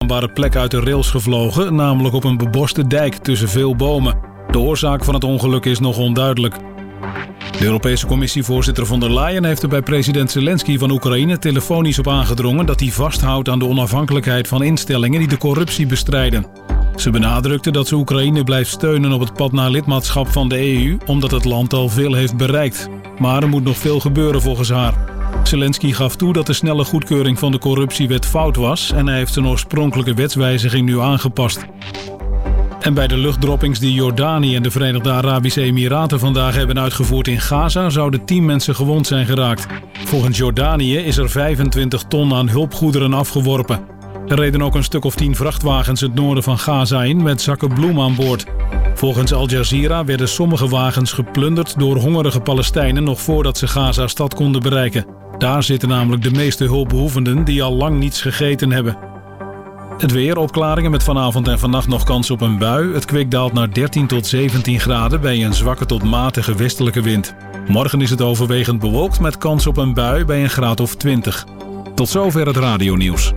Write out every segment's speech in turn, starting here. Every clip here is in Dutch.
openbare plek uit de rails gevlogen, namelijk op een beboste dijk tussen veel bomen. De oorzaak van het ongeluk is nog onduidelijk. De Europese Commissievoorzitter von der Leyen heeft er bij president Zelensky van Oekraïne telefonisch op aangedrongen dat hij vasthoudt aan de onafhankelijkheid van instellingen die de corruptie bestrijden. Ze benadrukte dat ze Oekraïne blijft steunen op het pad naar lidmaatschap van de EU, omdat het land al veel heeft bereikt. Maar er moet nog veel gebeuren volgens haar. Zelensky gaf toe dat de snelle goedkeuring van de corruptiewet fout was en hij heeft zijn oorspronkelijke wetswijziging nu aangepast. En bij de luchtdroppings die Jordanië en de Verenigde Arabische Emiraten vandaag hebben uitgevoerd in Gaza zouden 10 mensen gewond zijn geraakt. Volgens Jordanië is er 25 ton aan hulpgoederen afgeworpen. Er reden ook een stuk of 10 vrachtwagens het noorden van Gaza in met zakken bloem aan boord. Volgens Al Jazeera werden sommige wagens geplunderd door hongerige Palestijnen nog voordat ze Gaza-stad konden bereiken. Daar zitten namelijk de meeste hulpbehoevenden die al lang niets gegeten hebben. Het weer, opklaringen met vanavond en vannacht nog kans op een bui. Het kwik daalt naar 13 tot 17 graden bij een zwakke tot matige westelijke wind. Morgen is het overwegend bewolkt met kans op een bui bij een graad of 20. Tot zover het radionieuws.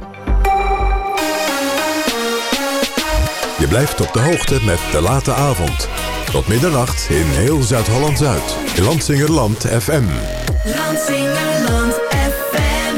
Je blijft op de hoogte met De Late Avond. Tot middernacht in heel Zuid-Holland-Zuid. Lansingerland FM. Lansingerland FM.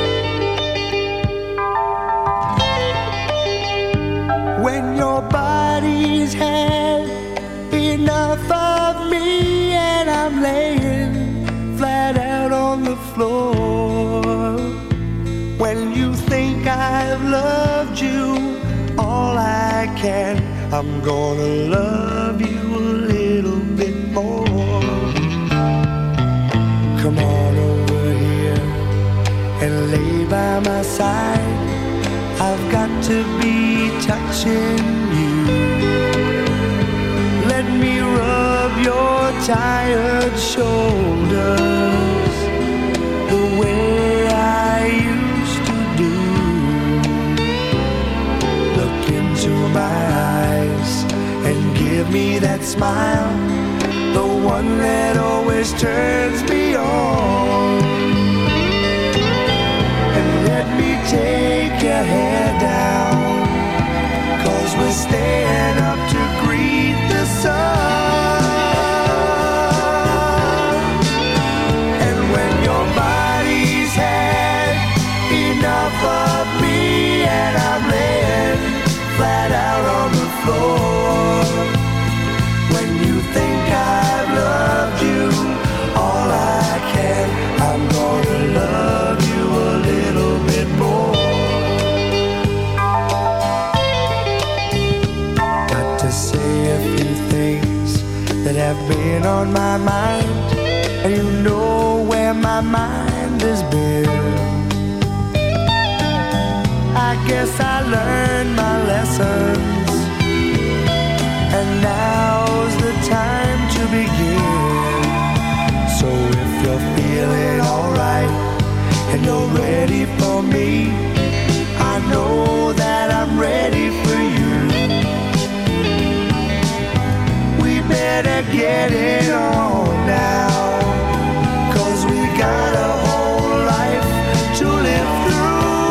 When your body's had enough of me and I'm laying flat out on the floor. When you think I've loved you all I can, I'm gonna love you a little bit more. Come on over here and lay by my side. I've got to be touching you. Let me rub your tired shoulders the way I used to do. Look into my eyes and give me that smile, the one that always turns me on. And let me take your hair down, 'cause we're staying up to greet the sun. And when your body's had enough of me and I'm laying flat out on the floor, when you think I've loved you all I can, I'm gonna love you a little bit more. Got to say a few things that have been on my mind, and you know where my mind has been. I guess I learned my lessons, and now's the time to begin. So if you're feeling alright and you're ready for me, I know that I'm ready for you. We better get it on now, 'cause we got a whole life to live through.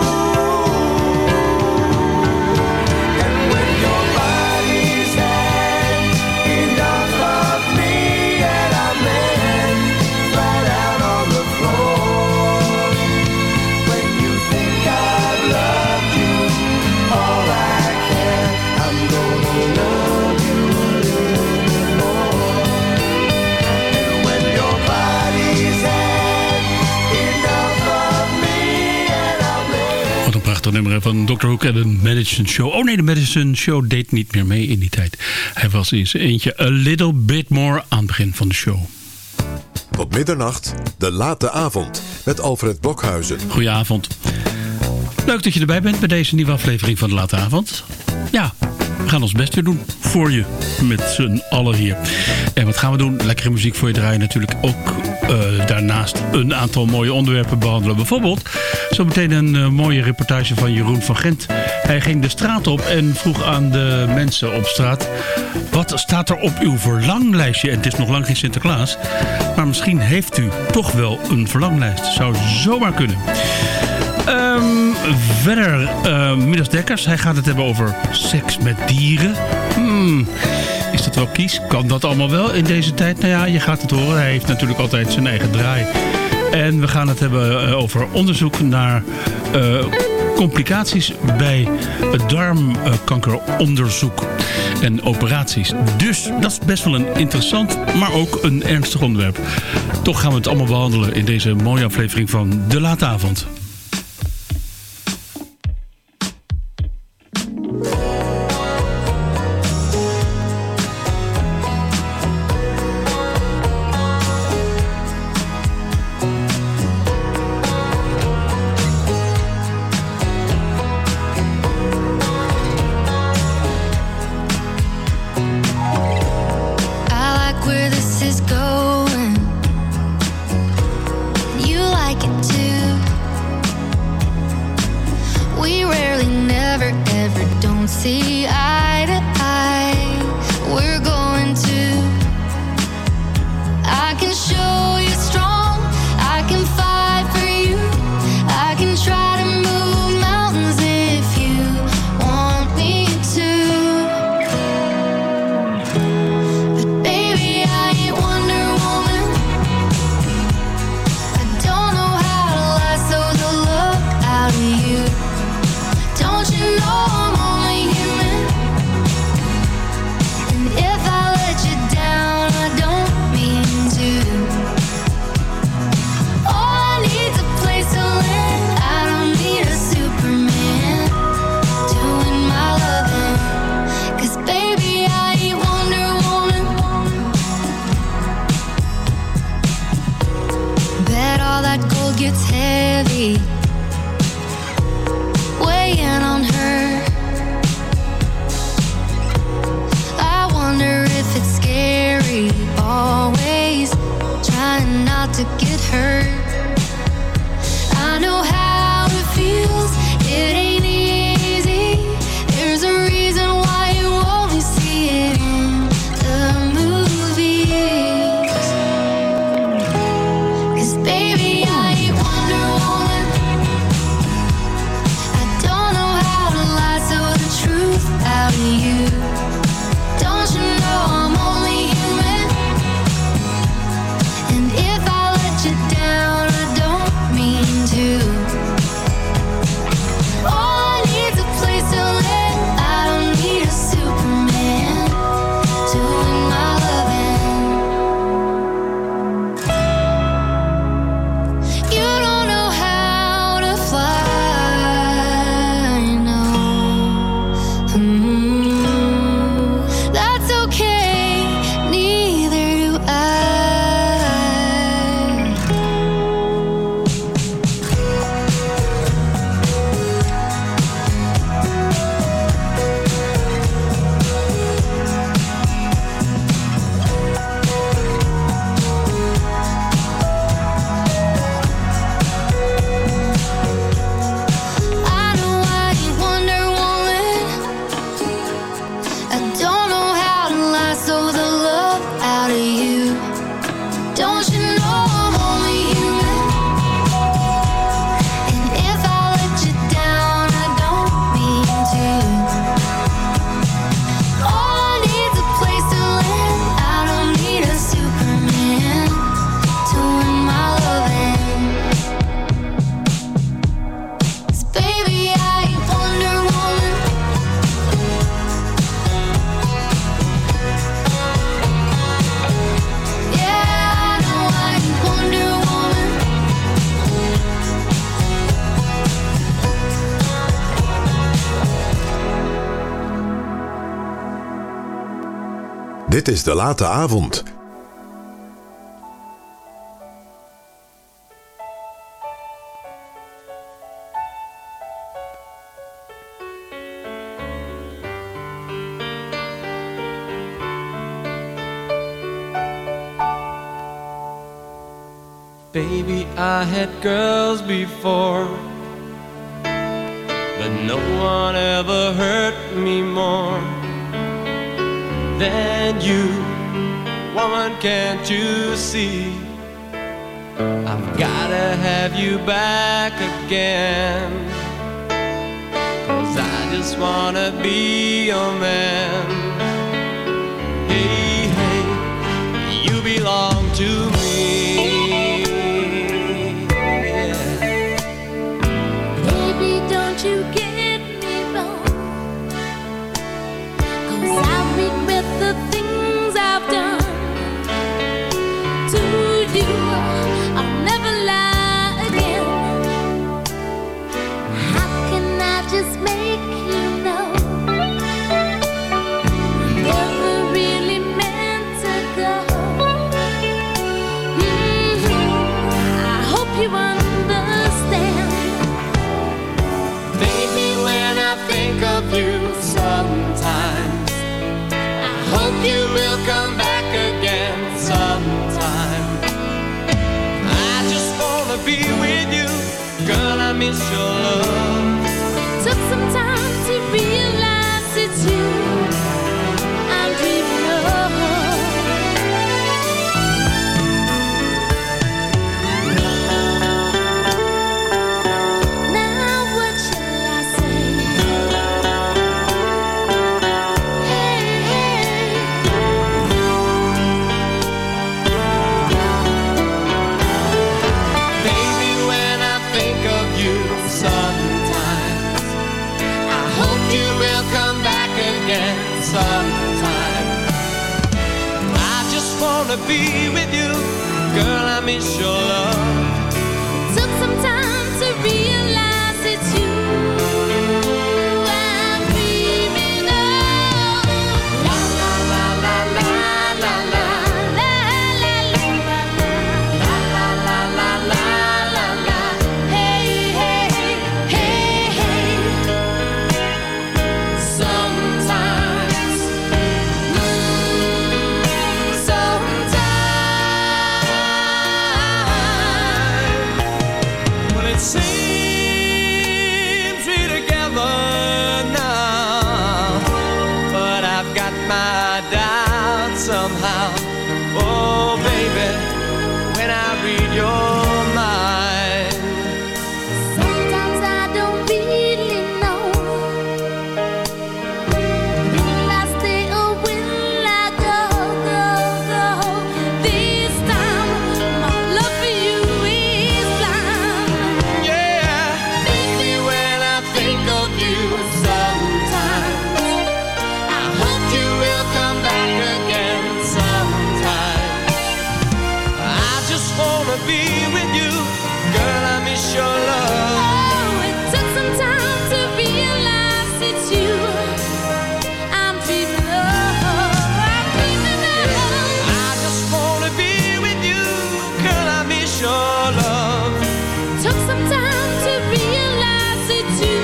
Nummer van Dr. Hook en de Madison Show. Oh nee, de Madison Show deed niet meer mee in die tijd. Hij was in zijn eentje a little bit more aan het begin van de show. Tot middernacht, De Late Avond met Alfred Blokhuizen. Goedenavond. Leuk dat je erbij bent bij deze nieuwe aflevering van De Late Avond. Ja, we gaan ons best weer doen voor je. Met z'n allen hier. En wat gaan we doen? Lekkere muziek voor je draaien. Natuurlijk ook daarnaast een aantal mooie onderwerpen behandelen. Bijvoorbeeld zometeen een mooie reportage van Jeroen van Gent. Hij ging de straat op en vroeg aan de mensen op straat: wat staat er op uw verlanglijstje? En het is nog lang geen Sinterklaas. Maar misschien heeft u toch wel een verlanglijst. Zou zomaar kunnen. Verder, Midas Dekkers. Hij gaat het hebben over seks met dieren. Is dat wel kies? Kan dat allemaal wel in deze tijd? Nou ja, je gaat het horen. Hij heeft natuurlijk altijd zijn eigen draai. En we gaan het hebben over onderzoek naar complicaties bij het darmkankeronderzoek en operaties. Dus dat is best wel een interessant, maar ook een ernstig onderwerp. Toch gaan we het allemaal behandelen in deze mooie aflevering van De Late Avond. Dit is De Late Avond. Baby, I had girls before, but no one ever hurt me more than you. Woman, can't you see? I've gotta have you back again. 'Cause I just wanna be your man. Hey, hey, you belong to me. You get me wrong, 'cause I regret the things I've done to you. I'll never lie again. How can I just make you know I never really meant to go? I hope you understand. You sometimes. I hope you will come back again sometime. I just wanna be with you, girl, I miss your love. Took some time to realize it's you I'm dreaming of. Sometime I just wanna be with you, girl, I miss your love. Took some time to realize it's you I'm dreaming of. La la la la la la la la la la la la la la la la. Hey hey hey hey. Sometimes seems we're together now, but I've got my doubts somehow. Oh baby, when I read your mind, sometimes I don't really know. Will I stay or will I go, go, go? This time my love for you is blind. Yeah, baby, when I think of you sometimes, I hope you will come back again sometime. I just wanna be with you, girl, I miss your love. Oh, it took some time to realize it's you I'm dreaming of. I'm dreaming of. I just wanna be with you, girl, I miss your love. Took some time to realize it's you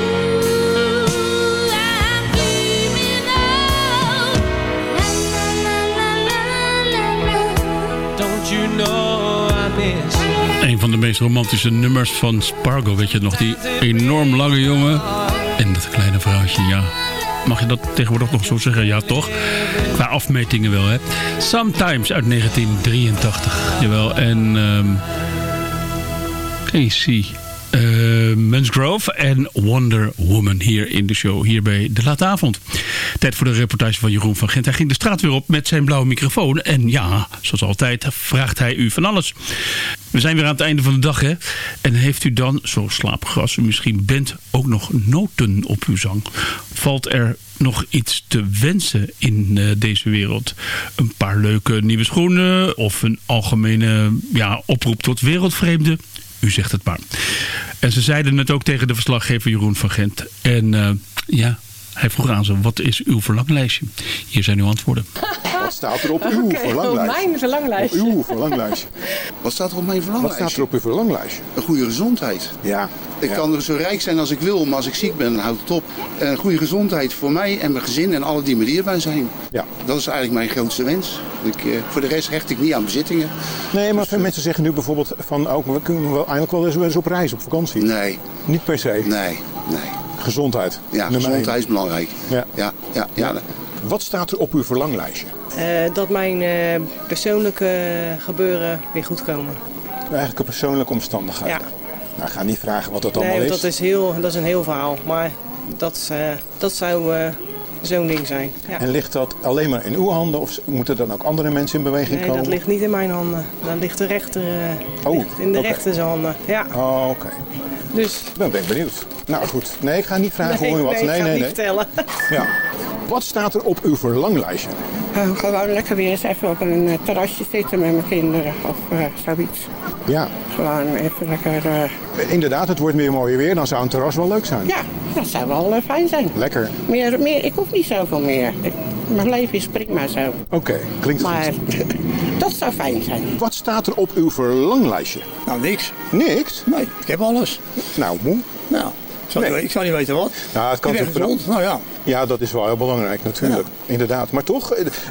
I'm dreaming of. La la la la la la. Don't you know I miss you? Een van de meest romantische nummers van Spargo, weet je het nog? Die enorm lange jongen en dat kleine vrouwtje, ja. Mag je dat tegenwoordig nog zo zeggen? Ja, toch? Qua afmetingen wel, hè? Sometimes uit 1983, jawel. En Casey Musgrove en Wonder Woman hier in de show, hier bij De Late Avond. Tijd voor de reportage van Jeroen van Gent. Hij ging de straat weer op met zijn blauwe microfoon. En ja, zoals altijd vraagt hij u van alles. We zijn weer aan het einde van de dag, hè. En heeft u dan, zo slaperig als u misschien bent, ook nog noten op uw zang? Valt er nog iets te wensen in deze wereld? Een paar leuke nieuwe schoenen of een algemene oproep tot wereldvreemden? U zegt het maar. En ze zeiden het ook tegen de verslaggever Jeroen van Gent. En hij vroeg aan ze, wat is uw verlanglijstje? Hier zijn uw antwoorden. Wat staat er op uw verlanglijstje? Op mijn verlanglijstje. Op uw verlanglijstje. Wat staat er op mijn verlanglijstje? Wat staat er op uw verlanglijstje? Een goede gezondheid. Ja. Ik kan er zo rijk zijn als ik wil, maar als ik ziek ben, dan houdt het op. Een goede gezondheid voor mij en mijn gezin en alle die me dierbaar zijn. Ja. Dat is eigenlijk mijn grootste wens. Voor de rest hecht ik niet aan bezittingen. Nee, maar veel mensen zeggen nu bijvoorbeeld van, we kunnen wel eindelijk wel eens op reis, op vakantie. Nee. Niet per se. Nee. Gezondheid. Ja, gezondheid is belangrijk. Ja. Wat staat er op uw verlanglijstje? Dat mijn persoonlijke gebeuren weer goed komen. Eigenlijk een persoonlijke omstandigheid. Ja. Nou, ga niet vragen wat dat allemaal Nee, is. dat is een heel verhaal. Maar dat zou zo'n ding zijn. Ja. En ligt dat alleen maar in uw handen of moeten dan ook andere mensen in beweging Nee, komen? dat ligt niet in mijn handen. Dat ligt de rechter in de oké. rechters handen. Ja. Oh, oké. Dus. Dan ben ik benieuwd. Nou goed, nee, ik ga niet vragen hoe en wat. ik ga het niet vertellen. Ja. Wat staat er op uw verlanglijstje? Gewoon lekker weer eens even op een terrasje zitten met mijn kinderen of zoiets. Ja. Gewoon even lekker... Inderdaad, het wordt weer mooier weer. Dan zou een terras wel leuk zijn. Ja, dat zou wel fijn zijn. Lekker. Meer, ik hoef niet zoveel meer. Mijn leven is prima zo. Oké, klinkt maar, goed. Dat zou fijn zijn. Wat staat er op uw verlanglijstje? Nou, niks. Niks? Nee, ik heb alles. Nou, moe. Nou, ik zou niet weten wat. Nou, het kan ik ben gezond. Nou ja. Ja, dat is wel heel belangrijk natuurlijk. Ja. Inderdaad. Maar toch,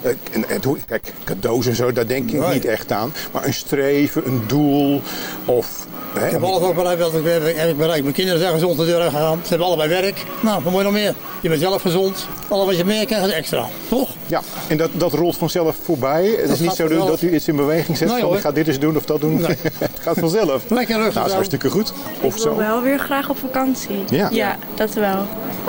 kijk, cadeaus en zo, daar denk ik niet echt aan. Maar een streven, een doel of... Ik heb alles ook bereikt wat ik heb bereikt. Mijn kinderen zijn gezond de deur uitgegaan. Ze hebben allebei werk. Nou, wat moet je nog meer? Je bent zelf gezond. Alles wat je meer krijgt is extra. Toch? Ja, en dat rolt vanzelf voorbij. Het is niet zo dat u iets in beweging zet van ik ga dit eens doen of dat doen. Nee. Het gaat vanzelf. Lekker rustig. Nou, dat is hartstikke goed. Of ik wil wel weer graag op vakantie. Ja, dat wel.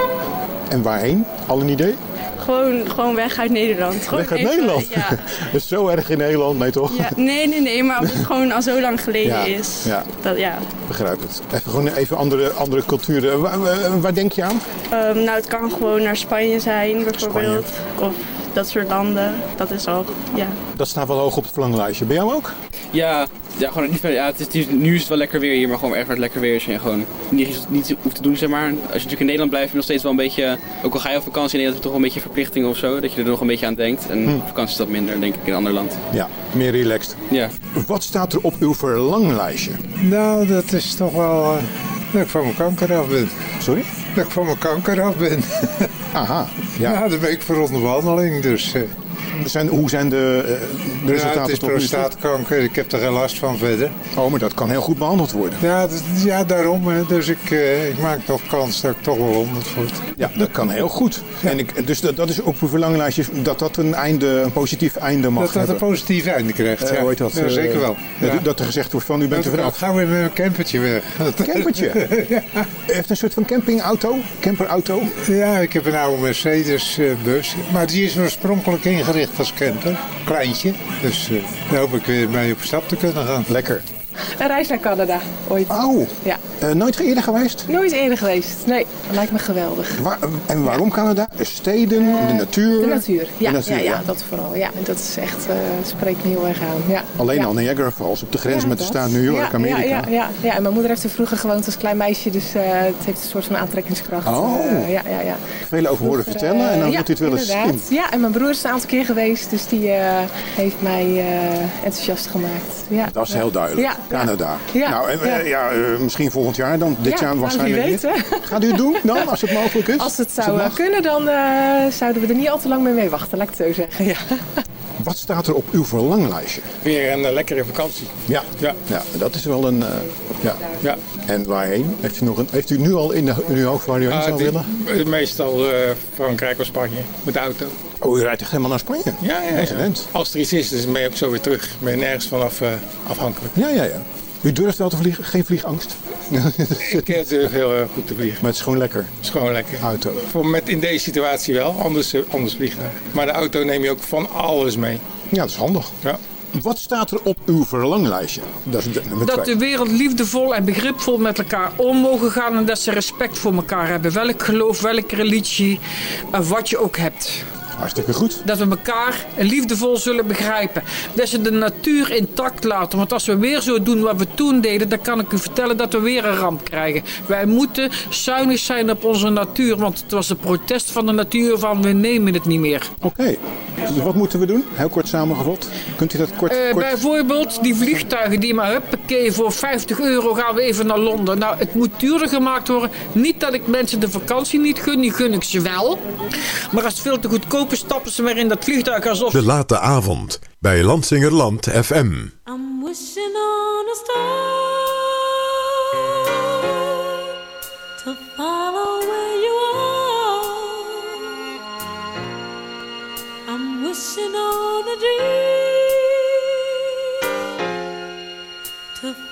En waarheen? Al een idee? Gewoon weg uit Nederland. Gewoon weg uit Nederland? Ja. Dat is zo erg in Nederland, nee toch? Ja, nee, maar omdat het gewoon al zo lang geleden is. Ja. Ja. Begrijp het. Even andere culturen. Waar denk je aan? Nou, het kan gewoon naar Spanje zijn bijvoorbeeld. Of dat soort landen. Dat is al, ja. Dat staat wel hoog op het verlanglijstje. Ben jij hem ook? Ja, gewoon niet veel. Ja, nu is het wel lekker weer hier, maar gewoon echt waar het lekker weer is. En gewoon niet hoeft te doen, zeg maar. Als je natuurlijk in Nederland blijft, heb je nog steeds wel een beetje... Ook al ga je op vakantie in Nederland, heb je toch wel een beetje verplichtingen of zo. Dat je er nog een beetje aan denkt. En op vakantie is dat minder, denk ik, in een ander land. Ja, meer relaxed. Ja. Wat staat er op uw verlanglijstje? Nou, dat is toch wel dat ik van mijn kanker af ben. Sorry? Dat ik van mijn kanker af ben. Aha, ja. Nou, dan ben ik voor onderbehandeling, dus... Hoe zijn de resultaten? Ja, het is prostaatkanker. Ik heb er geen last van verder. Oh, maar dat kan heel goed behandeld worden. Ja, daarom. Hè. Dus ik maak toch kans dat ik toch wel 100 word. Ja, dat kan heel goed. Ja. En dus dat is op uw verlanglijstje dat een positief einde mag hebben. Dat een positief einde krijgt, ja. Hoe heet dat? Ja, zeker wel. Ja. Dat er gezegd wordt van u bent er vanaf. Gaan we met een campertje weg. Campertje? Ja. U heeft een soort van campingauto? Camperauto? Ja, ik heb een oude Mercedes bus. Maar die is oorspronkelijk ingericht als camper. Kleintje. Dus daar hoop ik weer mee op stap te kunnen gaan. Lekker. Een reis naar Canada, ooit. Oh, ja. Nooit eerder geweest? Nooit eerder geweest, nee. Dat lijkt me geweldig. En waarom Canada? De steden, de natuur? De natuur, ja, de natuur, ja, dat vooral. Ja, dat is echt, spreekt me heel erg aan. Ja. Alleen al Niagara Falls op de grens met de staat New York, Amerika. Ja, en mijn moeder heeft er vroeger gewoond als klein meisje, dus het heeft een soort van aantrekkingskracht. Oh, ja. Veel over horen vertellen en dan moet u het wel eens zien. Ja, en mijn broer is een aantal keer geweest, dus die heeft mij enthousiast gemaakt. Ja. Dat is heel duidelijk. Ja. Canada. Ja. Nou, misschien volgend jaar dan. Dit jaar waarschijnlijk wie weet, niet. Gaat u het doen dan, als het mogelijk is? Als het zou kunnen, dan zouden we er niet al te lang mee wachten, laat ik het zo zeggen. Ja. Wat staat er op uw verlanglijstje? Weer een lekkere vakantie. Ja, dat is wel een... Ja. En waarheen? Heeft u nu al in uw hoofd waar u heen zou willen? Meestal Frankrijk of Spanje, met de auto. Oh, u rijdt echt helemaal naar Spanje? Ja. Als er iets is, dus ben je ook zo weer terug. Ben je nergens vanaf afhankelijk. Ja. U durft wel te vliegen? Geen vliegangst? Ik durf heel goed te vliegen. Maar het is gewoon lekker? Het is gewoon lekker. Auto? In deze situatie wel, anders vliegtuig. Maar de auto neem je ook van alles mee. Ja, dat is handig. Ja. Wat staat er op uw verlanglijstje? Dat de wereld liefdevol en begripvol met elkaar om mogen gaan en dat ze respect voor elkaar hebben. Welk geloof, welke religie, wat je ook hebt. Hartstikke goed. Dat we elkaar liefdevol zullen begrijpen. Dat ze de natuur intact laten. Want als we weer zo doen wat we toen deden, dan kan ik u vertellen dat we weer een ramp krijgen. Wij moeten zuinig zijn op onze natuur. Want het was een protest van de natuur van we nemen het niet meer. Oké. Dus wat moeten we doen? Heel kort samengevat. Kunt u dat kort... Bijvoorbeeld die vliegtuigen die maar huppakee voor €50 gaan we even naar Londen. Nou, het moet duurder gemaakt worden. Niet dat ik mensen de vakantie niet gun. Die gun ik ze wel. Maar als het veel te goedkoop is, stappen ze weer in dat vliegtuig alsof... De late avond bij Lansingerland FM. I'm wishing on a star to follow where you are. I'm wishing on a dream to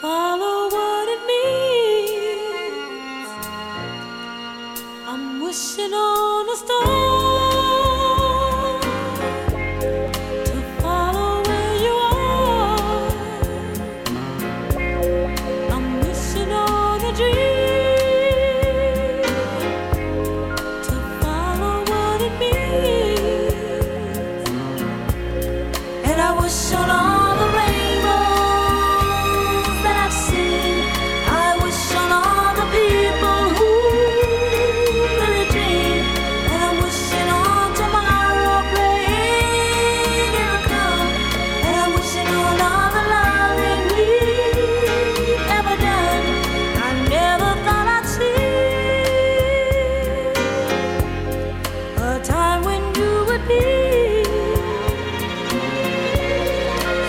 wish on all the rainbows that I've seen. I wish on all the people who really dream. And I'm wishing on tomorrow playing in the cloud. And I'm wishing on all the loving we've ever done. I never thought I'd see a time when you would be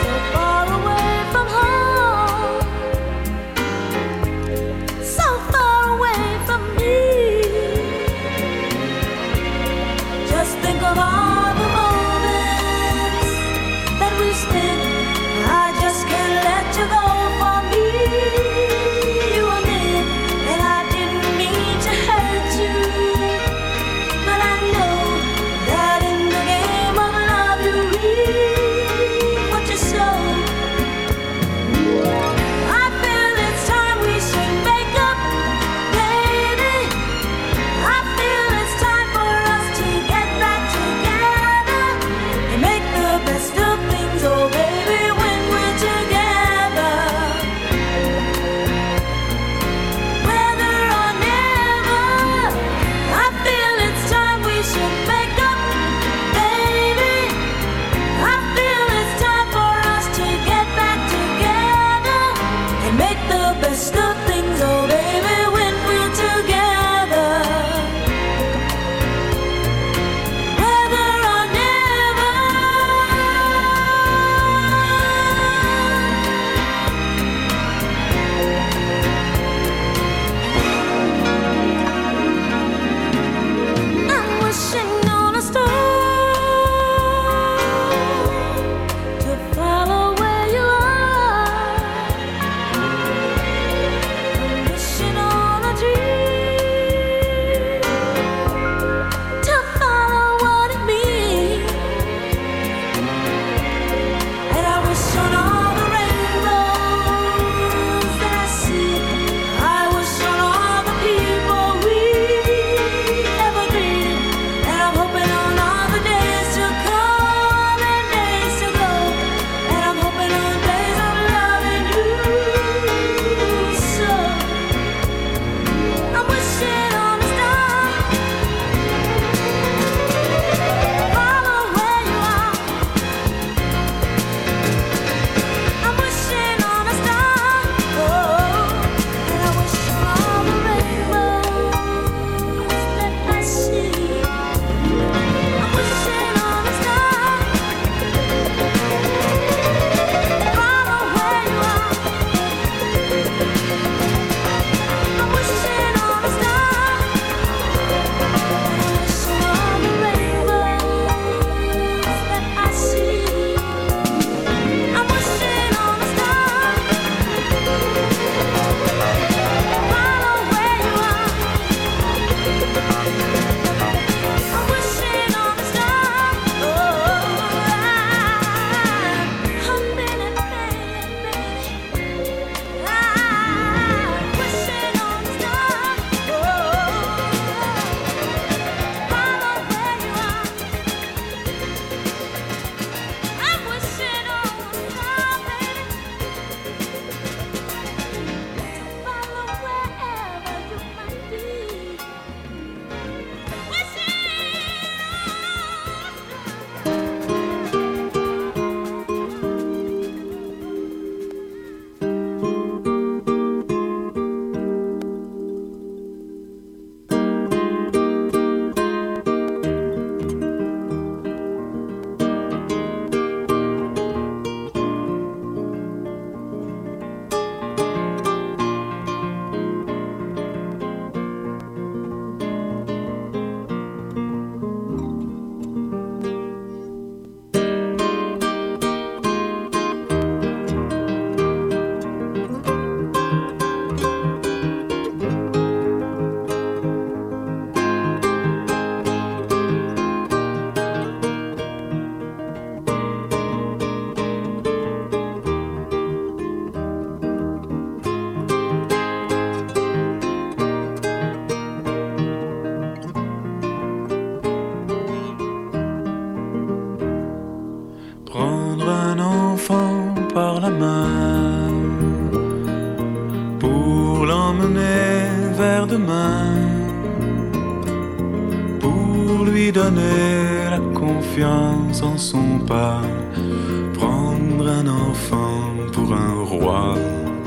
lui donner la confiance en son pas, prendre un enfant pour un roi,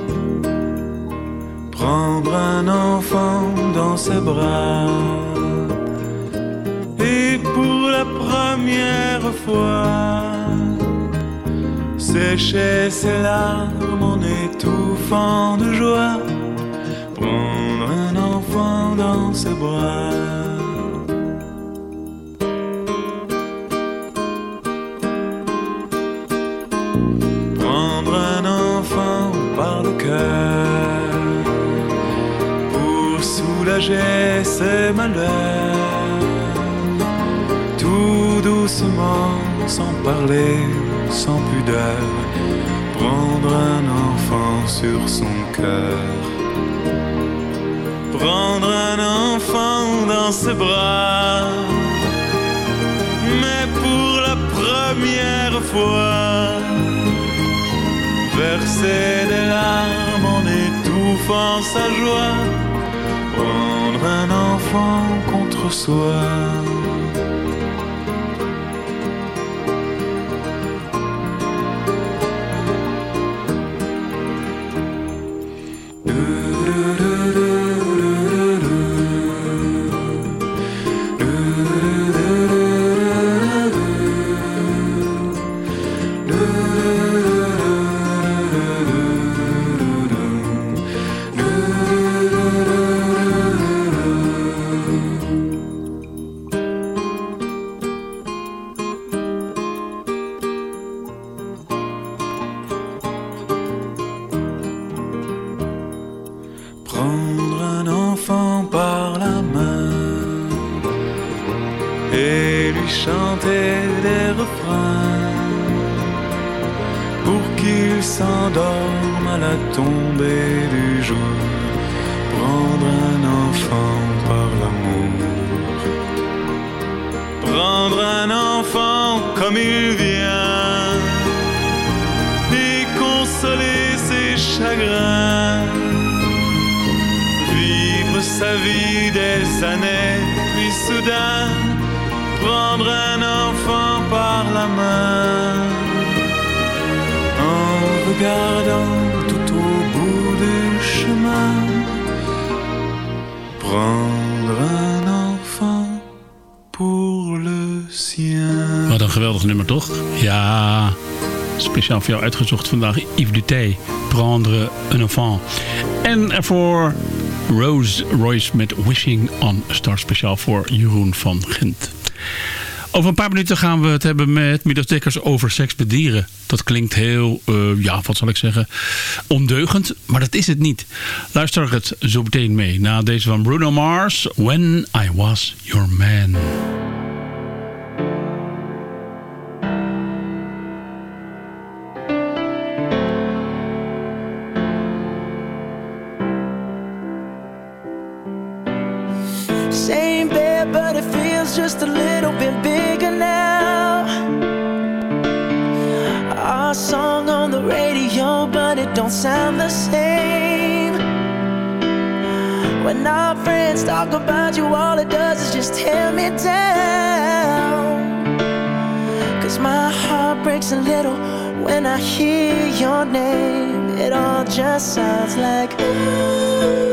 prendre un enfant dans ses bras, et pour la première fois sécher ses larmes en étouffant de joie, prendre un enfant dans ses bras. Prendre un enfant par le cœur pour soulager ses malheurs, tout doucement, sans parler, sans pudeur, prendre un enfant sur son cœur, prendre un enfant dans ses bras, mais pour la première fois verser des larmes en étouffant sa joie, prendre un enfant contre soi. Prendre un enfant par la main et lui chanter des refrains pour qu'il s'endorme à la tombée du jour. Prendre un enfant par l'amour, prendre un enfant comme il vient et consoler ses chagrins, vivre sa vie des années, puis soudain prendre un enfant par la main, en regardant tout au bout du chemin, prendre un enfant pour le sien. Wat een geweldig nummer, toch? Ja, speciaal voor jou uitgezocht vandaag. Yves Duthé, Prendre un enfant. En ervoor Rose Royce met Wishing on a Star, speciaal voor Jeroen van Gent. Over een paar minuten gaan we het hebben met Midas Dekkers over seks met dieren. Dat klinkt heel, wat zal ik zeggen, ondeugend, maar dat is het niet. Luister het zo meteen mee na deze van Bruno Mars, When I Was Your Man. Same bed, but it feels just a little bit bigger now. Our song on the radio, but it don't sound the same. When our friends talk about you, all it does is just tear me down. 'Cause my heart breaks a little when I hear your name. It all just sounds like ooh.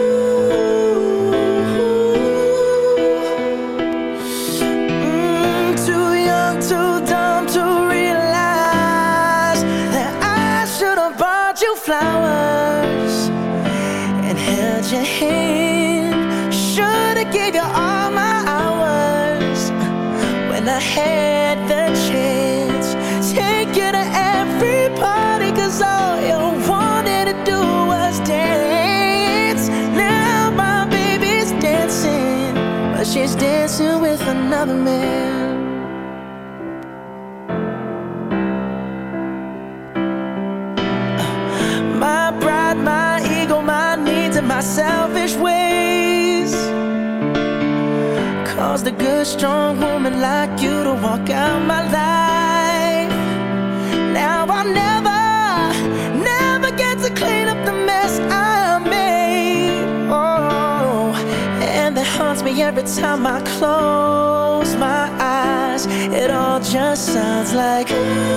Too dumb to realize that I should have bought you flowers and held your hand. Should have gave you all my hours when I had the chance. Take you to every party, 'cause all you wanted to do was dance. Now my baby's dancing, but she's dancing with another man. My pride, my ego, my needs and my selfish ways caused a good, strong woman like you to walk out my life. Now I'll never get to clean up the mess I made. Oh, and that haunts me every time I close my realize it all just sounds like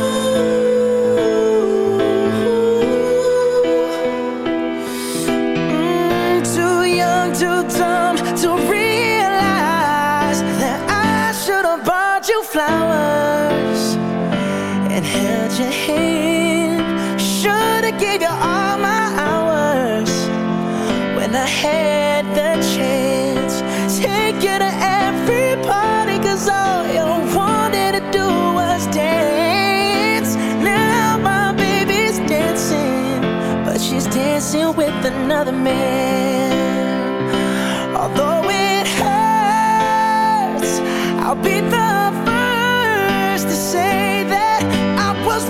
too young, too dumb to realize that I should have bought you flowers and held your hand. Should have gave you all my hours when I had the chance. Take you to every party, 'cause all you wanted to do was dance. Now my baby's dancing, but she's dancing with another man. Although it hurts, I'll be the first to say that I was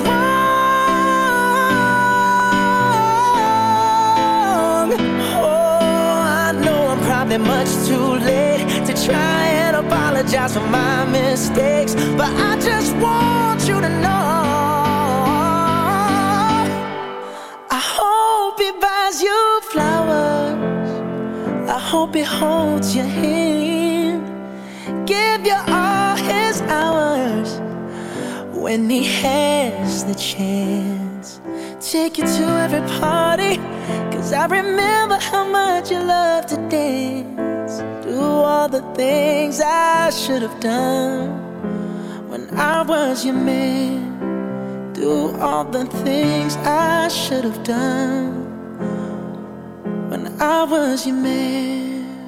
wrong. Oh, I know I'm probably much too late to try and apologize for my mistakes, but I just want you to know I hope he buys you flowers, I hope he holds your hand, give you all his hours when he has the chance. Take you to every party, 'cause I remember how much you love to dance. Do all the things I should have done when I was your man. Do all the things I should have done when I was your man.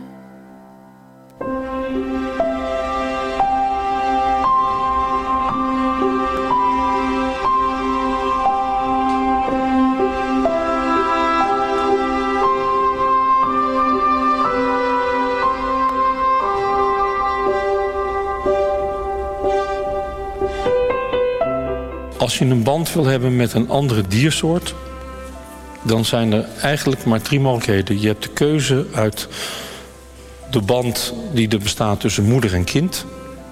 Als je een band wil hebben met een andere diersoort, dan zijn er eigenlijk maar 3 mogelijkheden. Je hebt de keuze uit de band die er bestaat tussen moeder en kind.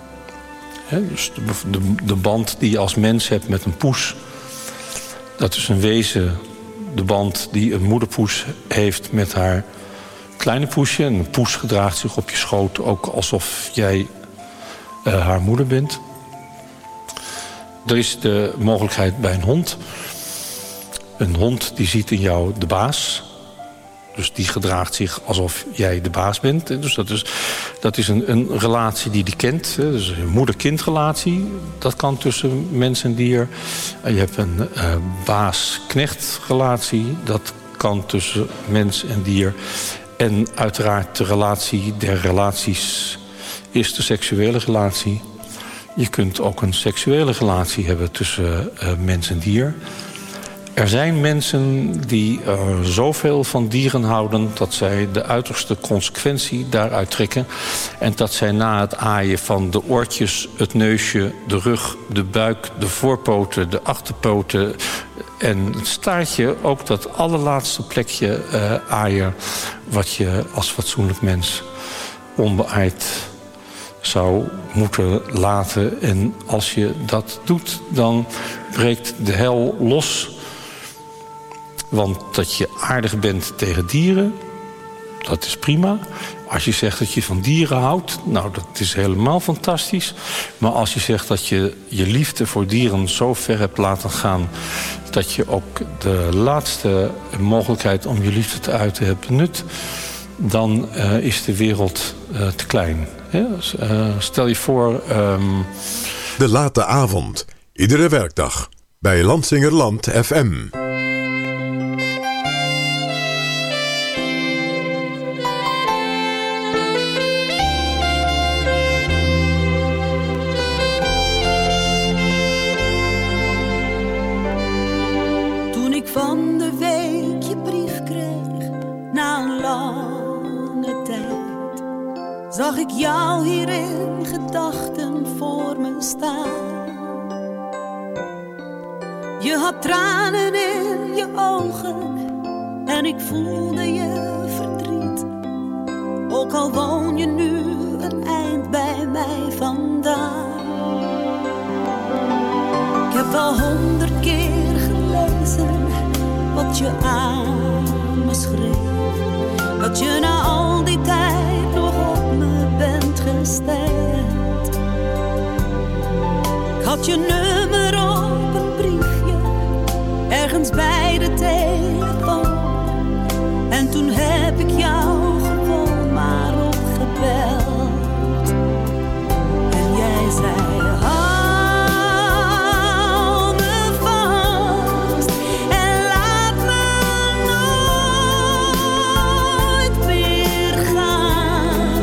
Dus de band die je als mens hebt met een poes. Dat is in wezen de band die een moederpoes heeft met haar kleine poesje. En een poes gedraagt zich op je schoot ook alsof jij haar moeder bent. Er is de mogelijkheid bij een hond. Een hond die ziet in jou de baas. Dus die gedraagt zich alsof jij de baas bent. Dus dat is een relatie die kent. Dus een moeder-kind-relatie. Dat kan tussen mens en dier. En je hebt een baas-knecht-relatie. Dat kan tussen mens en dier. En uiteraard de relatie der relaties is de seksuele relatie. Je kunt ook een seksuele relatie hebben tussen mens en dier. Er zijn mensen die zoveel van dieren houden dat zij de uiterste consequentie daaruit trekken. En dat zij na het aaien van de oortjes, het neusje, de rug, de buik, de voorpoten, de achterpoten en het staartje ook dat allerlaatste plekje aaien wat je als fatsoenlijk mens onbeaaid zou moeten laten. En als je dat doet, dan breekt de hel los. Want dat je aardig bent tegen dieren, dat is prima. Als je zegt dat je van dieren houdt, nou, dat is helemaal fantastisch. Maar als je zegt dat je je liefde voor dieren zo ver hebt laten gaan dat je ook de laatste mogelijkheid om je liefde te uiten hebt benut, dan is de wereld te klein. Ja, stel je voor... De late avond. Iedere werkdag. Bij Lansingerland FM. Toen ik van de week je brief kreeg, na een lange tijd, zag ik jou hier in gedachten voor me staan. Je had tranen in je ogen en ik voelde je verdriet. Ook al woon je nu een eind bij mij vandaan. Ik heb al 100 keer gelezen wat je aan me schreef. Dat je na al die tijd nog op me bent gestemd. had je nummer op een briefje, ergens bij de telefoon. En toen heb ik jou gewoon maar opgebeld. En jij zei, hou me vast en laat me nooit meer gaan.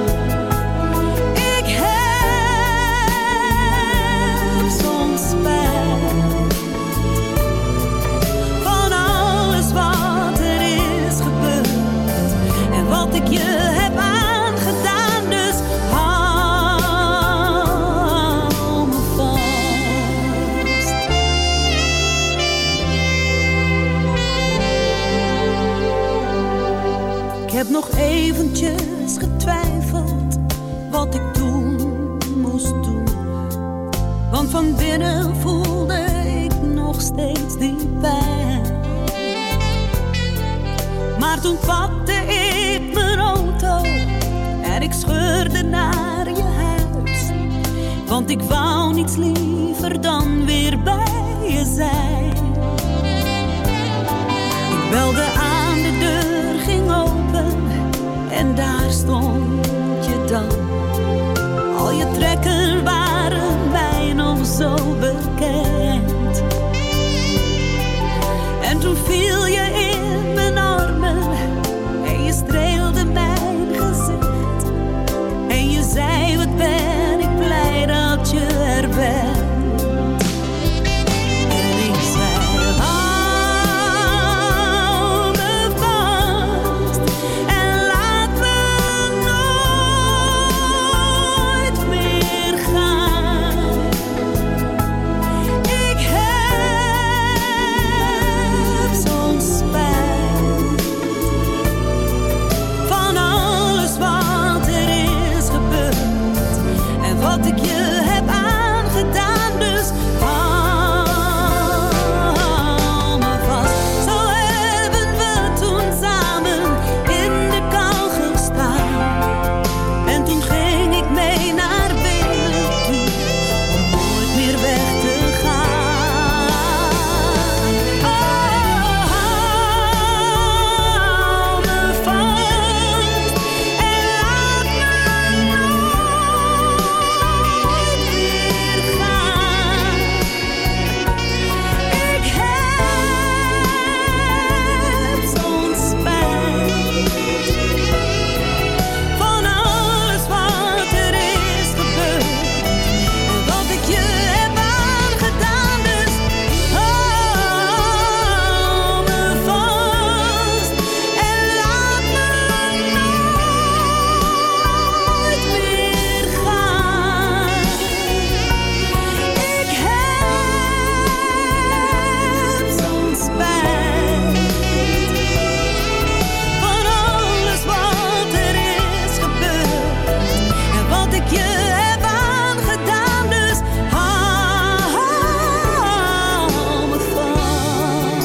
Ik heb zo'n spijt van alles wat er is gebeurd en wat ik je heb aangedaan, dus hou me vast. Ik heb nog eventjes getwijfeld wat ik toen moest doen, want van binnen voelde ik nog steeds die pijn. Maar toen pakte ik mijn auto en ik scheurde naar je huis, want ik wou niets liever dan weer bij je zijn. Ik belde aan, de deur ging open en daar stond je dan. Al je trekken waren mij nog zo bekend. En toen viel je in mijn armen en je streelde mijn gezicht. En je zei, wat ben ik blij dat je er bent. En ik zei, hou me vast en laat me nooit meer gaan. Ik heb zo'n spijt van alles wat er is gebeurd en wat ik je heb aangedaan, dus hou me vast. Zo hebben we toen samen in de kou gestaan en toen ging ik mee naar binnen toe om nooit meer weg te gaan. Hou me vast en laat me nooit meer gaan. Ik heb zo'n spijt van alles wat er is gebeurd en wat ik je heb aangedaan, dus hou me vast en laat me nooit meer gaan. Ik heb zo'n spijt van alles wat er is gebeurd en wat ik je heb aangedaan, dus hou me vast.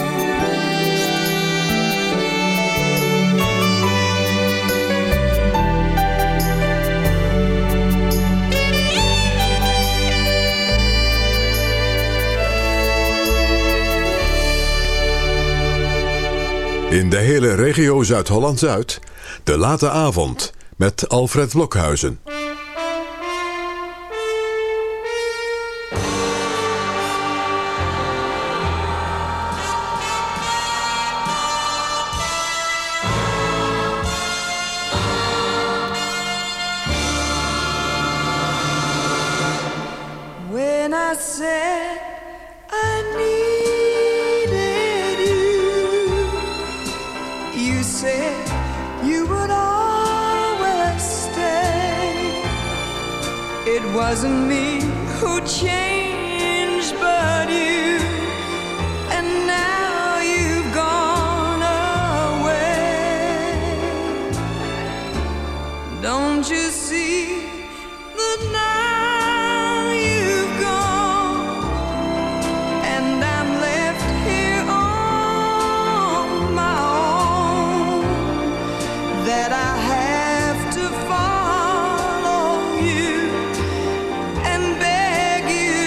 In de hele regio Zuid-Holland-Zuid, de late avond met Alfred Blokhuizen. When I said I needed you, you said you would always stay. It wasn't me who changed, but you. And now you've gone away. Don't you see that now you've gone and I'm left here on my own, that I have to follow you and beg you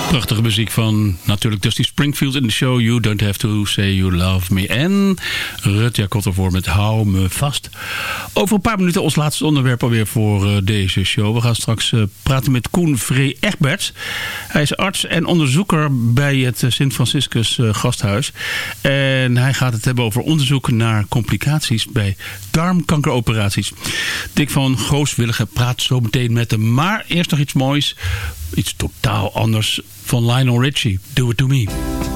Prachtige muziek van natuurlijk Dusty Springfield in de show You Don't Have To Say You Love Me. En Rutja Kottervoor met Hou Me Vast. Over een paar minuten ons laatste onderwerp alweer voor deze show. We gaan straks praten met Koen Vree Egberts. Hij is arts en onderzoeker bij het Sint Franciscus Gasthuis. En hij gaat het hebben over onderzoek naar complicaties bij darmkankeroperaties. Dick van Gooswilligen praat zo meteen met hem. Maar eerst nog iets moois. Iets totaal anders van Lionel Richie. Do It To Me.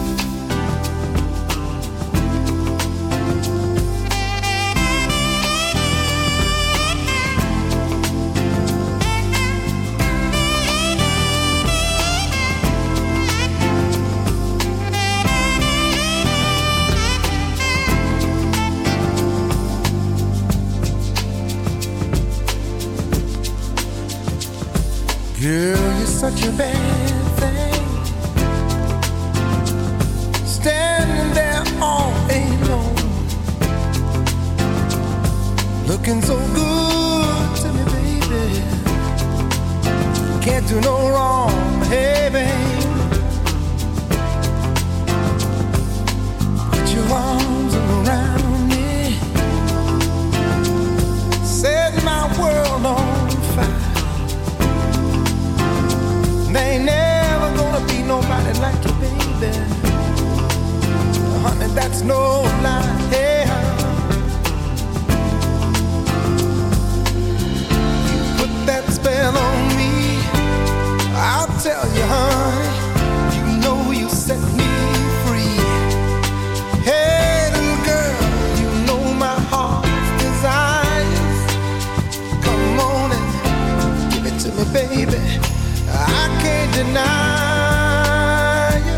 Girl, you're such a bad thing, standing there all alone, looking so good to me, baby. Can't do no wrong, hey, babe. Put your arms around me, set my world on fire. There ain't never gonna be nobody like you, baby. Honey, that's no lie. Hey, you put that spell on me, I'll tell you, honey. You know you set me free. Hey, little girl, you know my heart's desires. Come on and give it to me, baby. I can't deny you.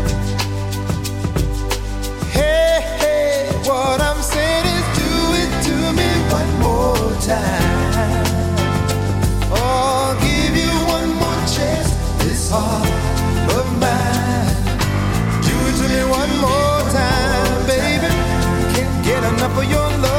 Hey, hey, what I'm saying is do it to me one more time. Oh, I'll give you one more chance, this heart of mine. Do it to me one more time, baby. Can't get enough of your love.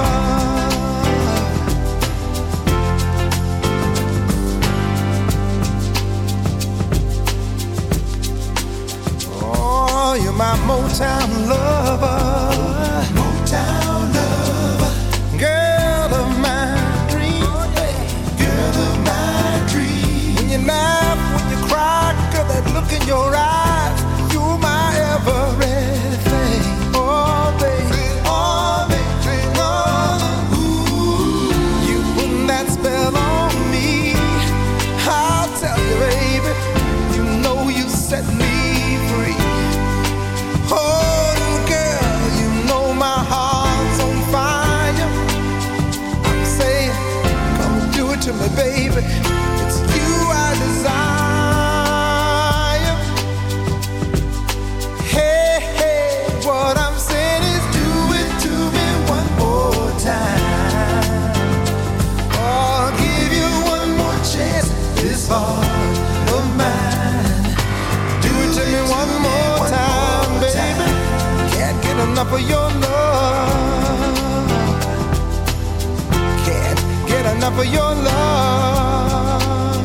You're my Motown lover, Motown lover, girl of my dreams, girl of my dreams. When you laugh, when you cry, girl, that look in your eyes, you're my everything. Oh, baby, oh, baby, oh, ooh. You put that spell on me, I'll tell you, baby, you know you set me free. Oh, girl, you know my heart's on fire. I'm saying, come do it to me, baby. It's you I desire. Hey, hey, what I'm saying is do it to me one more time. Oh, I'll give you one more chance, this heart of mine. Do it to me one more time, baby. Can't get enough of your love. Can't get enough of your love.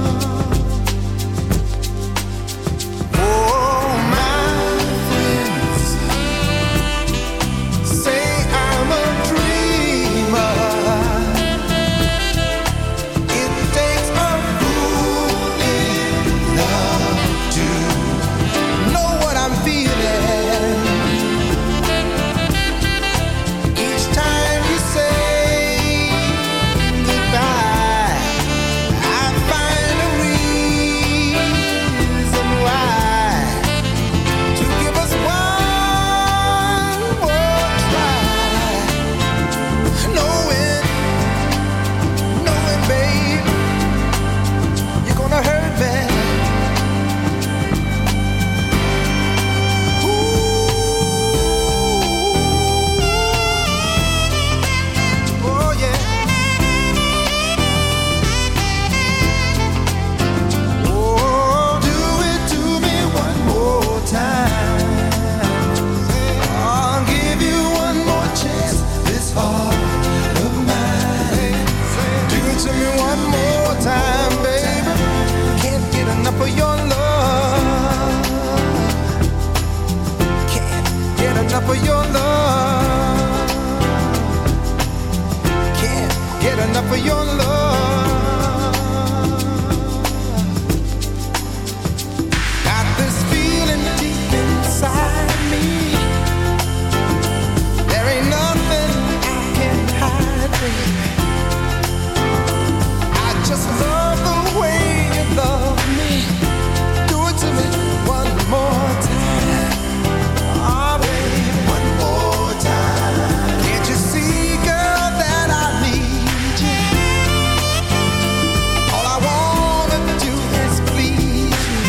Oh, my friends say I'm a dreamer. It takes a fool in love to know what I'm feeling. Each time you say goodbye, enough of your love. Can't get enough of your love. Got this feeling deep inside me. There ain't nothing I can hide, baby. I just love the way you love me. Do it to me one more time. Oh, baby, one more time. Can't you see, girl, that I need you? All I wanna do is please you.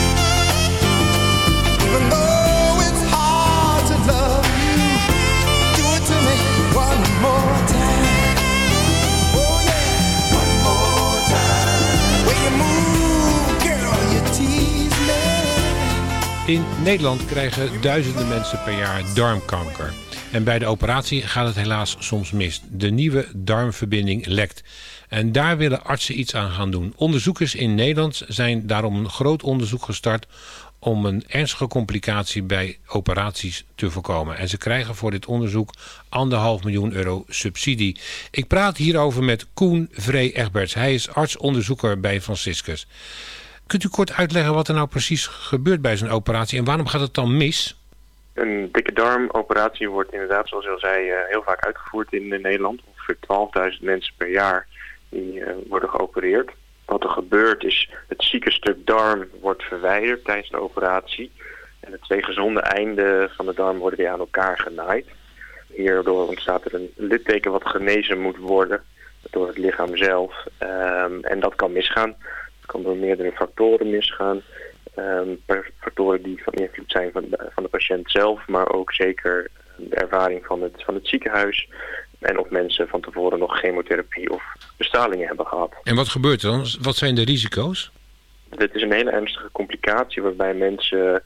Even though it's hard to love you, do it to me one more time. Oh yeah, one more time. When you move, girl, you tease me. In Nederland krijgen duizenden mensen per jaar darmkanker. En bij de operatie gaat het helaas soms mis. De nieuwe darmverbinding lekt. En daar willen artsen iets aan gaan doen. Onderzoekers in Nederland zijn daarom een groot onderzoek gestart om een ernstige complicatie bij operaties te voorkomen. En ze krijgen voor dit onderzoek €1,5 miljoen subsidie. Ik praat hierover met Koen Vree-Egberts. Hij is arts-onderzoeker bij Franciscus. Kunt u kort uitleggen wat er nou precies gebeurt bij zo'n operatie en waarom gaat het dan mis? Een dikke darmoperatie wordt inderdaad, zoals je al zei, heel vaak uitgevoerd in Nederland. Ongeveer 12.000 mensen per jaar die worden geopereerd. Wat er gebeurt is, het zieke stuk darm wordt verwijderd tijdens de operatie. En de twee gezonde einden van de darm worden weer aan elkaar genaaid. Hierdoor ontstaat er een litteken wat genezen moet worden door het lichaam zelf. En dat kan misgaan. Het kan door meerdere factoren misgaan. Factoren die van invloed zijn van de patiënt zelf, maar ook zeker de ervaring van het ziekenhuis. En of mensen van tevoren nog chemotherapie of bestralingen hebben gehad. En wat gebeurt er dan? Wat zijn de risico's? Dit is een hele ernstige complicatie waarbij mensen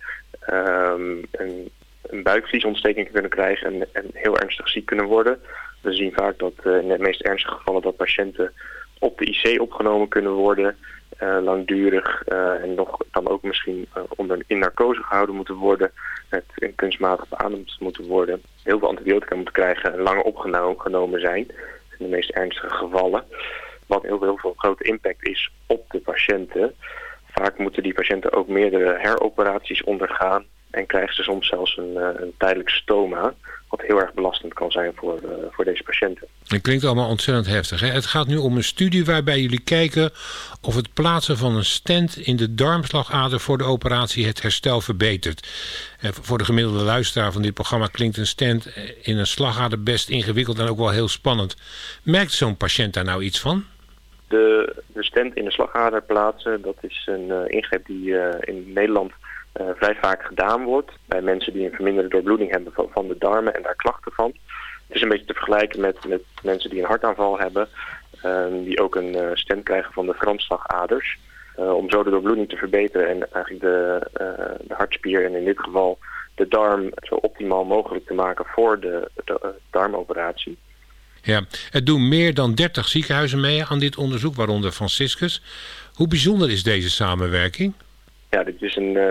een buikvliesontsteking kunnen krijgen en heel ernstig ziek kunnen worden. We zien vaak dat in de meest ernstige gevallen dat patiënten op de IC opgenomen kunnen worden, langdurig en nog dan ook misschien in narcose gehouden moeten worden, met kunstmatig beademd moeten worden, heel veel antibiotica moeten krijgen en langer opgenomen zijn, in de meest ernstige gevallen. Wat heel veel grote impact is op de patiënten. Vaak moeten die patiënten ook meerdere heroperaties ondergaan en krijgen ze soms zelfs een tijdelijk stoma, wat heel erg belastend kan zijn voor deze patiënten. Het klinkt allemaal ontzettend heftig, hè? Het gaat nu om een studie waarbij jullie kijken of het plaatsen van een stent in de darmslagader voor de operatie het herstel verbetert. Voor de gemiddelde luisteraar van dit programma klinkt een stent in een slagader best ingewikkeld en ook wel heel spannend. Merkt zo'n patiënt daar nou iets van? De stent in de slagader plaatsen, dat is een ingreep die in Nederland vrij vaak gedaan wordt bij mensen die een verminderde doorbloeding hebben van de darmen en daar klachten van. Het is een beetje te vergelijken met mensen die een hartaanval hebben, die ook een stent krijgen van de kransslagaders. Om zo de doorbloeding te verbeteren en eigenlijk de hartspier en in dit geval de darm zo optimaal mogelijk te maken voor de darmoperatie. Ja, het doen meer dan 30 ziekenhuizen mee aan dit onderzoek, waaronder Franciscus. Hoe bijzonder is deze samenwerking? Ja, dit is een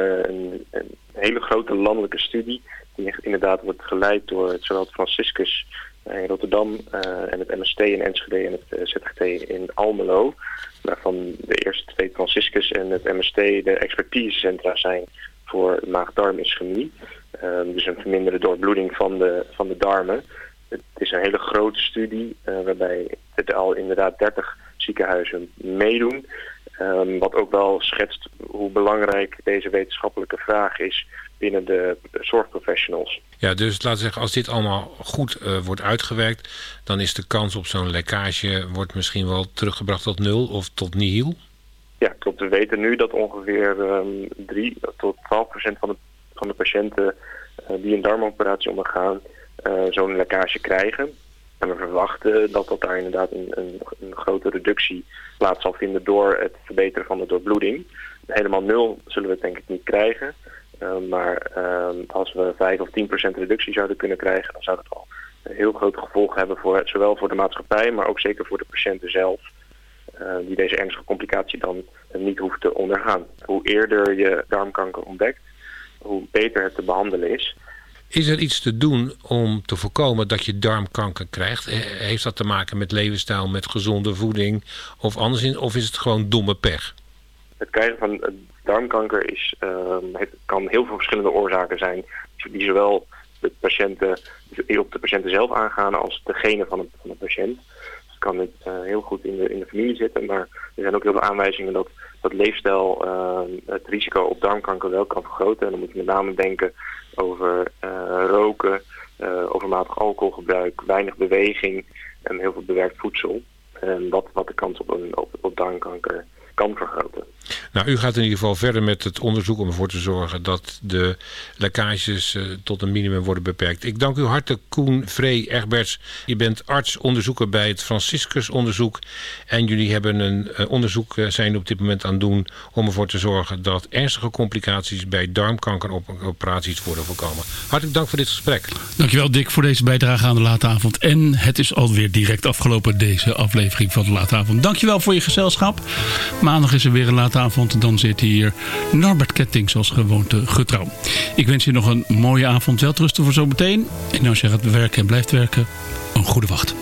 hele grote landelijke studie die inderdaad wordt geleid door zowel het Franciscus in Rotterdam en het MST in Enschede en het ZGT in Almelo. Waarvan de eerste twee Franciscus en het MST de expertisecentra zijn voor maag-darm-ischemie. Dus een verminderde doorbloeding van de darmen. Het is een hele grote studie waarbij het al inderdaad 30 ziekenhuizen meedoen. Wat ook wel schetst hoe belangrijk deze wetenschappelijke vraag is binnen de zorgprofessionals. Ja, dus laten we zeggen, als dit allemaal goed wordt uitgewerkt, dan is de kans op zo'n lekkage wordt misschien wel teruggebracht tot 0 of tot nihil? Ja, klopt. We weten nu dat ongeveer 3 tot 12% van de patiënten die een darmoperatie ondergaan zo'n lekkage krijgen. En we verwachten dat daar inderdaad een grote reductie plaats zal vinden door het verbeteren van de doorbloeding. Helemaal 0 zullen we het denk ik niet krijgen. Maar als we 5 of 10% reductie zouden kunnen krijgen, dan zou dat al een heel groot gevolg hebben zowel voor de maatschappij, maar ook zeker voor de patiënten zelf. Die deze ernstige complicatie dan niet hoeft te ondergaan. Hoe eerder je darmkanker ontdekt, hoe beter het te behandelen is. Is er iets te doen om te voorkomen dat je darmkanker krijgt? Heeft dat te maken met levensstijl, met gezonde voeding of anderszins? Of is het gewoon domme pech? Het krijgen van darmkanker kan heel veel verschillende oorzaken zijn. Die zowel op de patiënten zelf aangaan als de genen van de patiënt. Dus het kan heel goed in de familie zitten. Maar er zijn ook heel veel aanwijzingen dat leefstijl het risico op darmkanker wel kan vergroten. En dan moet je met name denken over roken, overmatig alcoholgebruik, weinig beweging en heel veel bewerkt voedsel. En wat de kans op darmkanker kan vergroten. Nou, u gaat in ieder geval verder met het onderzoek om ervoor te zorgen dat de lekkages tot een minimum worden beperkt. Ik dank u hartelijk, Koen Vree Egberts. Je bent arts-onderzoeker bij het Franciscus-onderzoek. En jullie hebben een onderzoek zijn op dit moment aan het doen om ervoor te zorgen dat ernstige complicaties bij darmkankeroperaties worden voorkomen. Hartelijk dank voor dit gesprek. Dankjewel Dick voor deze bijdrage aan de Late Avond. En het is alweer direct afgelopen, deze aflevering van de Late Avond. Dankjewel voor je gezelschap. Maandag is er weer een Late Avond. Dan zit hier Norbert Ketting zoals gewoonte getrouw. Ik wens je nog een mooie avond. Welterusten voor zometeen. En als je gaat werken en blijft werken, een goede wacht.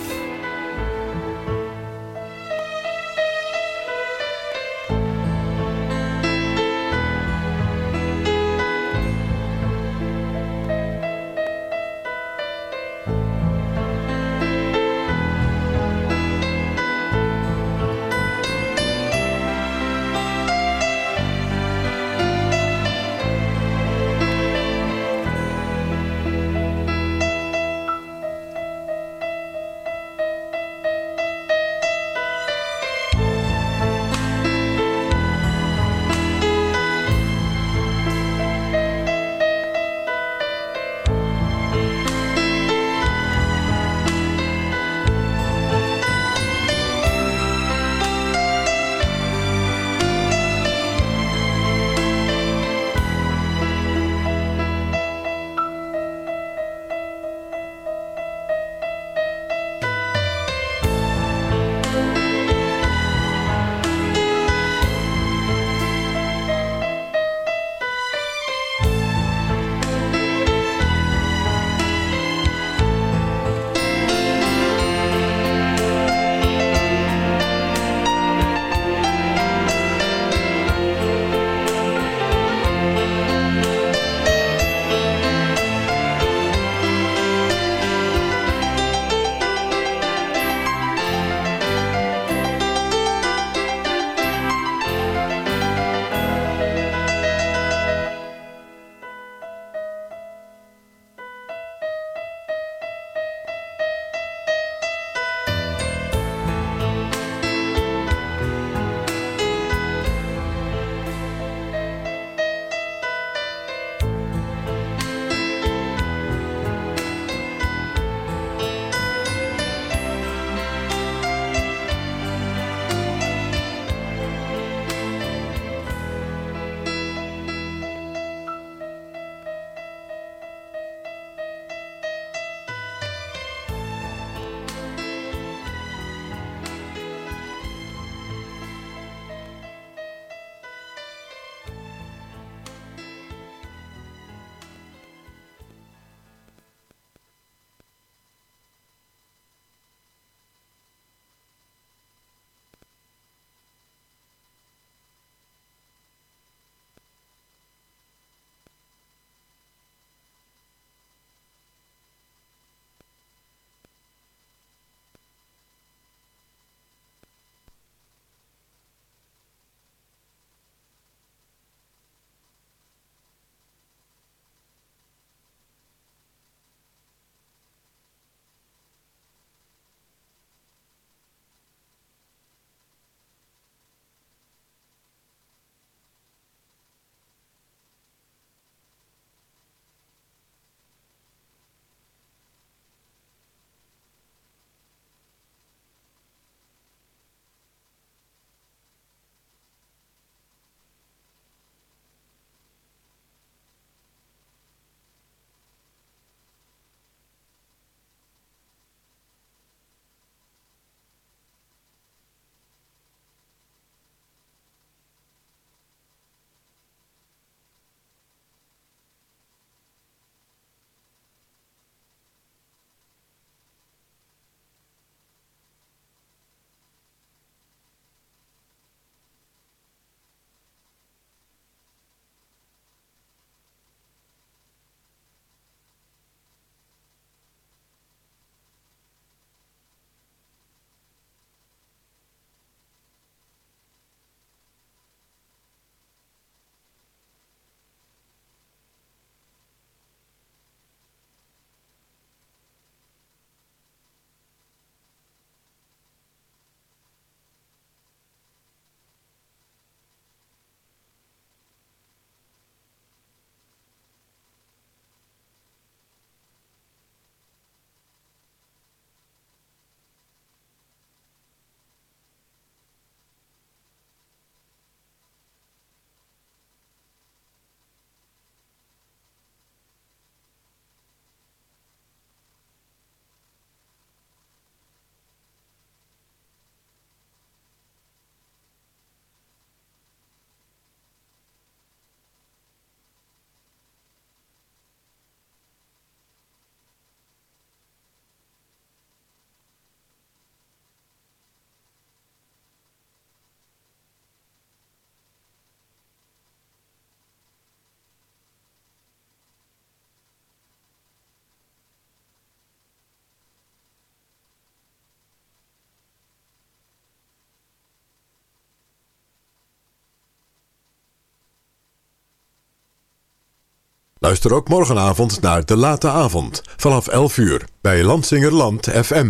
Luister ook morgenavond naar De Late Avond vanaf 11 uur bij Landsingerland FM.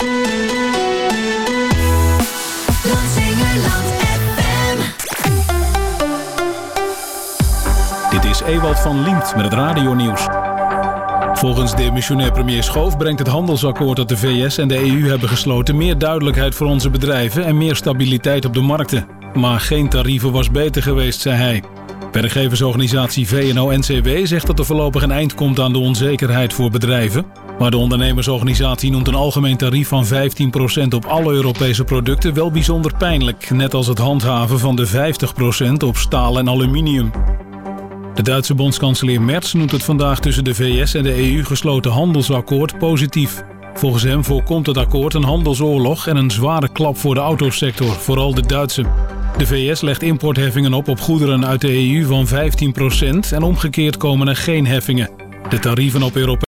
Dit is Ewald van Liemt met het radionieuws. Volgens demissionair premier Schoof brengt het handelsakkoord dat de VS en de EU hebben gesloten meer duidelijkheid voor onze bedrijven en meer stabiliteit op de markten. Maar geen tarieven was beter geweest, zei hij. Werkgeversorganisatie VNO-NCW zegt dat er voorlopig een eind komt aan de onzekerheid voor bedrijven. Maar de ondernemersorganisatie noemt een algemeen tarief van 15% op alle Europese producten wel bijzonder pijnlijk. Net als het handhaven van de 50% op staal en aluminium. De Duitse bondskanselier Merz noemt het vandaag tussen de VS en de EU gesloten handelsakkoord positief. Volgens hem voorkomt het akkoord een handelsoorlog en een zware klap voor de autosector, vooral de Duitse. De VS legt importheffingen op goederen uit de EU van 15% en omgekeerd komen er geen heffingen. De tarieven op Europese